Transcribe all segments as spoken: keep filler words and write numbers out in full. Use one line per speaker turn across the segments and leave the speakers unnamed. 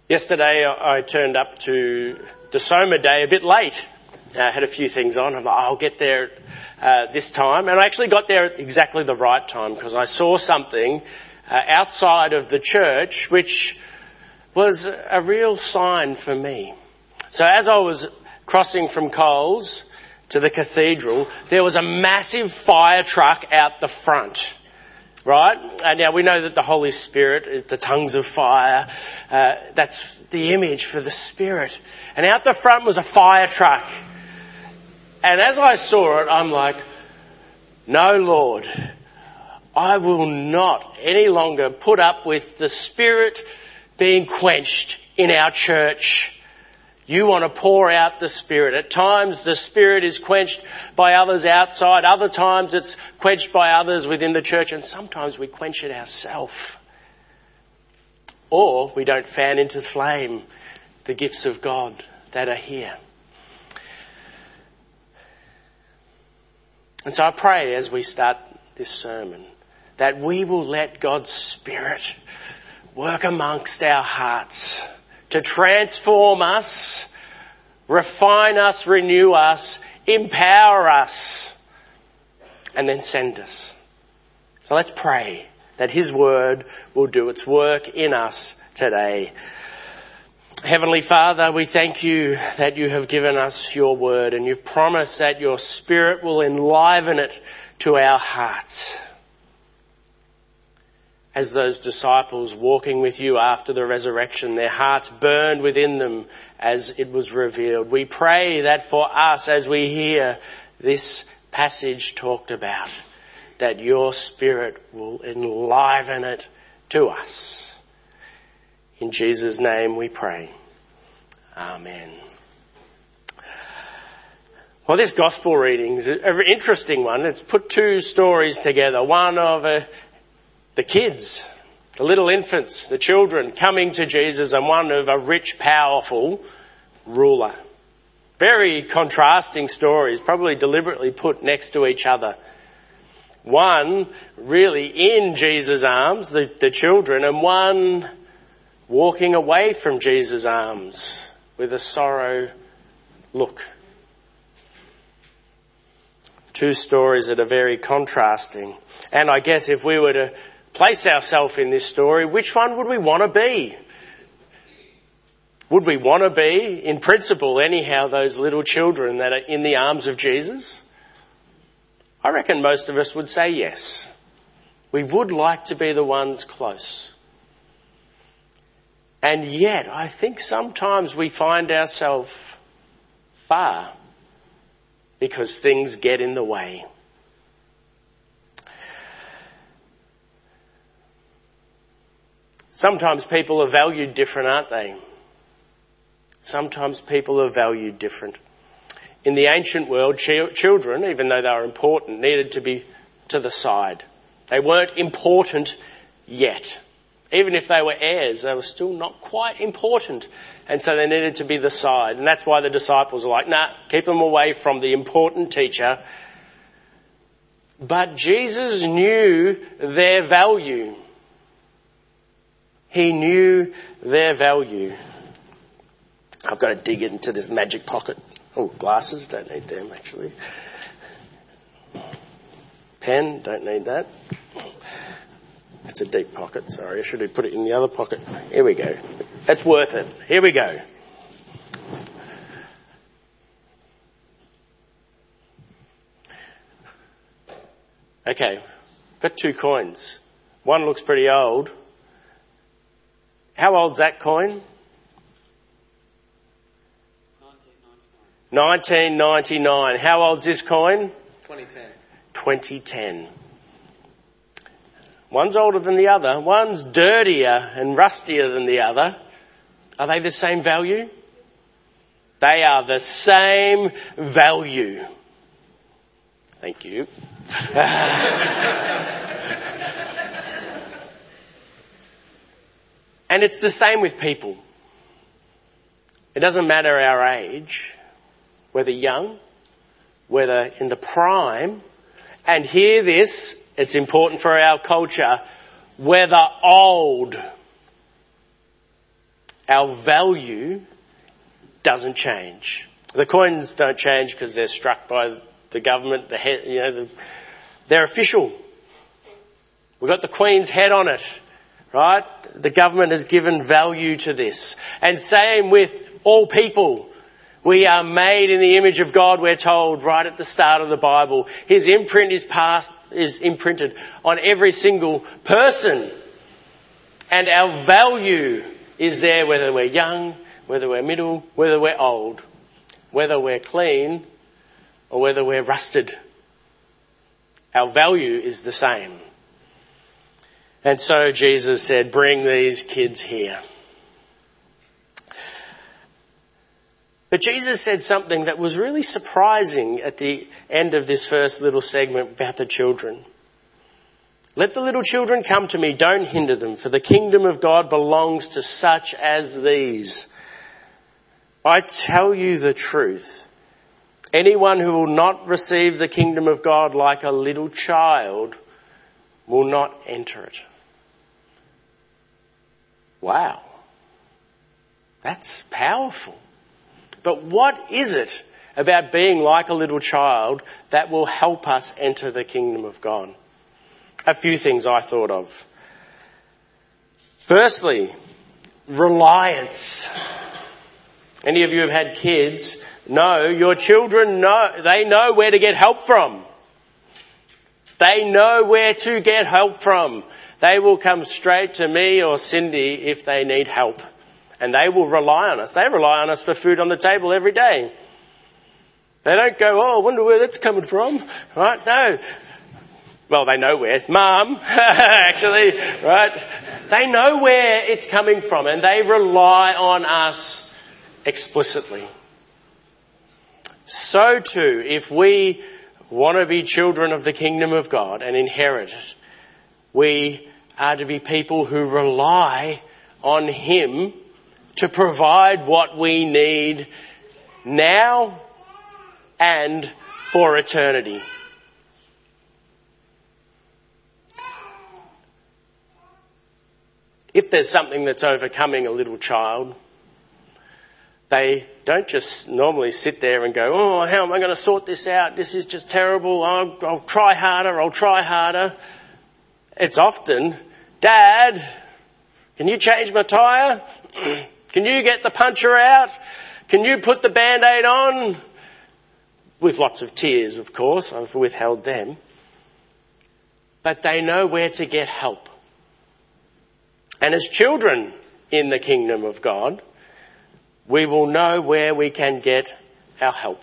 Yesterday I turned up to Desoma Day a bit late. I uh, had a few things on. I'm like, I'll get there uh, this time. And I actually got there at exactly the right time because I saw something uh, outside of the church which was a real sign for me. So as I was crossing from Coles to the cathedral, there was a massive fire truck out the front. Right? Uh, now we know that the Holy Spirit, the tongues of fire, uh, that's the image for the Spirit. And out the front was a fire truck. And as I saw it, I'm like, no, Lord, I will not any longer put up with the Spirit being quenched in our church. You want to pour out the Spirit. At times the Spirit is quenched by others outside. Other times it's quenched by others within the church. And sometimes we quench it ourselves. Or we don't fan into flame the gifts of God that are here. And so I pray as we start this sermon that we will let God's Spirit work amongst our hearts to transform us, refine us, renew us, empower us, and then send us. So let's pray that His Word will do its work in us today. Heavenly Father, we thank you that you have given us your Word and you've promised that your Spirit will enliven it to our hearts. As those disciples walking with you after the resurrection, their hearts burned within them as it was revealed. We pray that for us, as we hear this passage talked about, that your Spirit will enliven it to us. In Jesus' name we pray. Amen. Well, this gospel reading is an interesting one. It's put two stories together. One of a The kids, the little infants, the children coming to Jesus, and one of a rich, powerful ruler. Very contrasting stories, probably deliberately put next to each other. One really in Jesus' arms, the, the children, and one walking away from Jesus' arms with a sorrow look. Two stories that are very contrasting. And I guess if we were to place ourselves in this story, which one would we want to be? Would we want to be, in principle anyhow, those little children that are in the arms of Jesus? I reckon most of us would say yes. We would like to be the ones close. And yet, I think sometimes we find ourselves far because things get in the way. Sometimes people are valued different, aren't they? Sometimes people are valued different. In the ancient world, ch- children, even though they were important, needed to be to the side. They weren't important yet. Even if they were heirs, they were still not quite important. And so they needed to be the side. And that's why the disciples are like, nah, keep them away from the important teacher. But Jesus knew their value. He knew their value. I've got to dig into this magic pocket. Oh, glasses, don't need them actually. Pen, don't need that. It's a deep pocket, sorry. I should have put it in the other pocket. Here we go. That's worth it. Here we go. Okay, got two coins. One looks pretty old. How old's that coin? nineteen ninety-nine. How old's this coin?
twenty ten.
twenty ten. One's older than the other. One's dirtier and rustier than the other. Are they the same value? They are the same value. Thank you. And it's the same with people. It doesn't matter our age, whether young, whether in the prime, and hear this, it's important for our culture, whether old. our value doesn't change. The coins don't change because they're struck by the government, the head, you know, the, they're official. We've got the Queen's head on it, right? The government has given value to this. And same with all people. We are made in the image of God, we're told right at the start of the Bible. His imprint is passed, is imprinted on every single person. And our value is there whether we're young, whether we're middle, whether we're old, whether we're clean or whether we're rusted. Our value is the same. And so Jesus said, bring these kids here. But Jesus said something that was really surprising at the end of this first little segment about the children. Let the little children come to me, don't hinder them, for the kingdom of God belongs to such as these. I tell you the truth. Anyone who will not receive the kingdom of God like a little child will not enter it. Wow. That's powerful. But what is it about being like a little child that will help us enter the kingdom of God? A few things I thought of. Firstly, reliance. Any of you have had kids know your children know, they know where to get help from. They know where to get help from. They will come straight to me or Cindy if they need help. And they will rely on us. They rely on us for food on the table every day. They don't go, oh, I wonder where that's coming from. Right? No. Well, they know where. Mum, actually, right? They know where it's coming from and they rely on us explicitly. So too, if we want to be children of the kingdom of God and inherit it, we are to be people who rely on Him to provide what we need now and for eternity. If there's something that's overcoming a little child, they don't just normally sit there and go, oh, how am I going to sort this out? This is just terrible. I'll, I'll try harder. I'll try harder. It's often, Dad, can you change my tyre? Can you get the puncture out? Can you put the Band-Aid on? With lots of tears, of course. I've withheld them. But they know where to get help. And as children in the kingdom of God, we will know where we can get our help.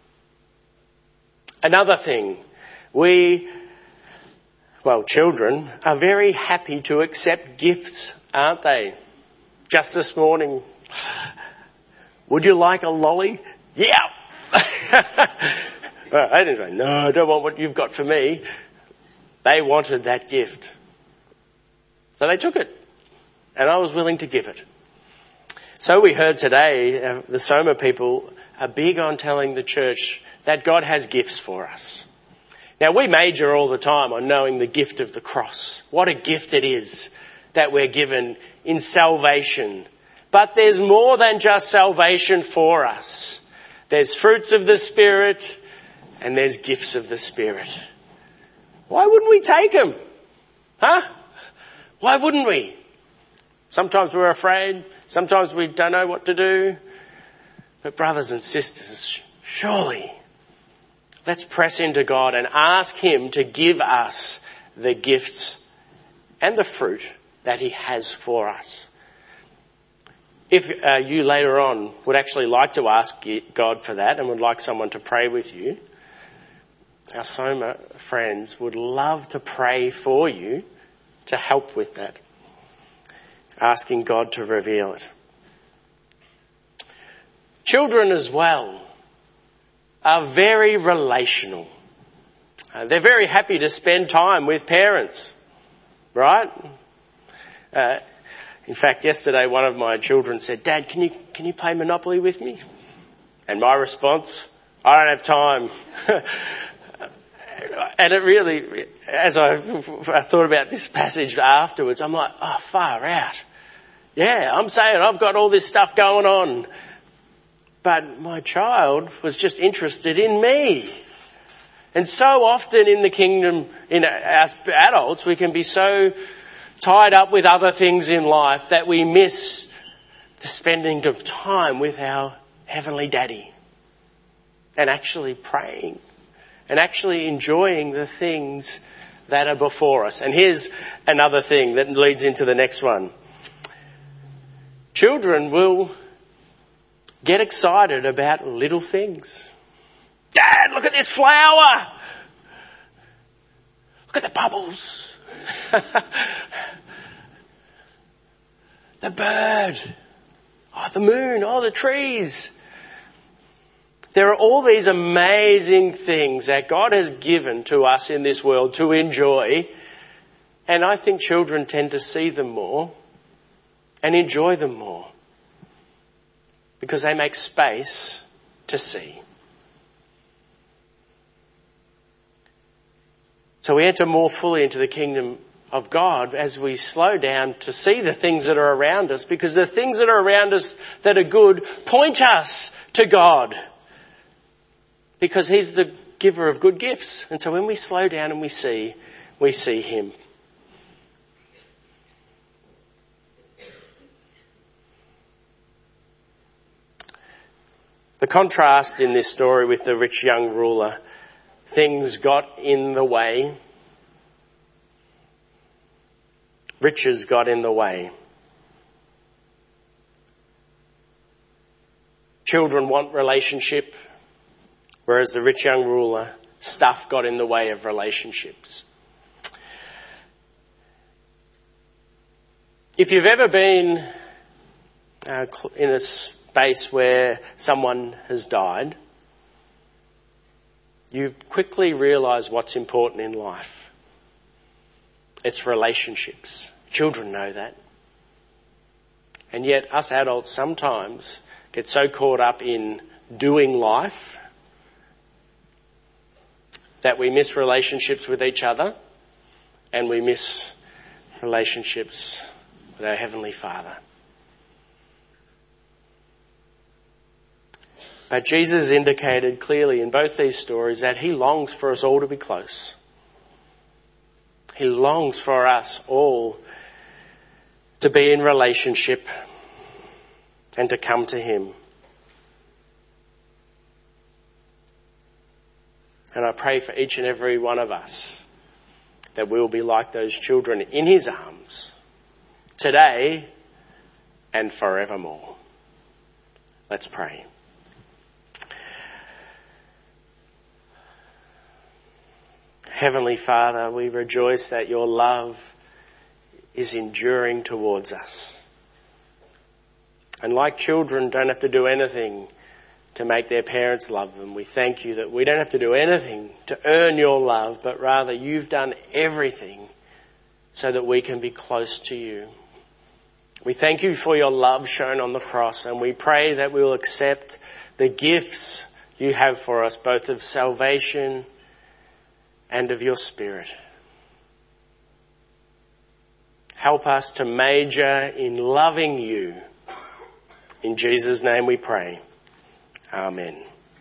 Another thing, we, well, children are very happy to accept gifts, aren't they? Just this morning, would you like a lolly? Yeah. Well, I didn't say, no, I don't want what you've got for me. They wanted that gift. So they took it. And I was willing to give it. So we heard today, uh, the Soma people are big on telling the church that God has gifts for us. Now we major all the time on knowing the gift of the cross. What a gift it is that we're given in salvation. But there's more than just salvation for us. There's fruits of the Spirit and there's gifts of the Spirit. Why wouldn't we take them? Huh? Why wouldn't we? Sometimes we're afraid. Sometimes we don't know what to do. But brothers and sisters, surely let's press into God and ask Him to give us the gifts and the fruit that He has for us. If uh, you later on would actually like to ask God for that and would like someone to pray with you, our Soma friends would love to pray for you to help with that. Asking God to reveal it. Children as well are very relational. Uh, they're very happy to spend time with parents, right? Uh, in fact, yesterday one of my children said, Dad, can you can you play Monopoly with me? And my response, I don't have time. And it really, as I, I thought about this passage afterwards, I'm like, oh, far out. Yeah, I'm saying I've got all this stuff going on. But my child was just interested in me. And so often in the kingdom, in as adults, we can be so tied up with other things in life that we miss the spending of time with our Heavenly Daddy and actually praying and actually enjoying the things that are before us. And here's another thing that leads into the next one. Children will get excited about little things. Dad, look at this flower. Look at the bubbles. The bird. Oh, the moon. Oh, the trees. There are all these amazing things that God has given to us in this world to enjoy. And I think children tend to see them more and enjoy them more because they make space to see. So we enter more fully into the kingdom of God as we slow down to see the things that are around us, because the things that are around us that are good point us to God, because He's the giver of good gifts. And so when we slow down and we see, we see Him. The contrast in this story with the rich young ruler, things got in the way. Riches got in the way. Children want relationship, whereas the rich young ruler, stuff got in the way of relationships. If you've ever been uh, in a space where someone has died, you quickly realise what's important in life. It's relationships. Children know that. And yet us adults sometimes get so caught up in doing life that we miss relationships with each other and we miss relationships with our Heavenly Father. But Jesus indicated clearly in both these stories that He longs for us all to be close. He longs for us all to be in relationship and to come to Him. And I pray for each and every one of us that we'll be like those children in His arms today and forevermore. Let's pray. Heavenly Father, we rejoice that Your love is enduring towards us. And like children don't have to do anything to make their parents love them, we thank You that we don't have to do anything to earn Your love, but rather You've done everything so that we can be close to You. We thank You for Your love shown on the cross, and we pray that we will accept the gifts You have for us, both of salvation and of Your Spirit. Help us to major in loving You. In Jesus' name we pray. Amen.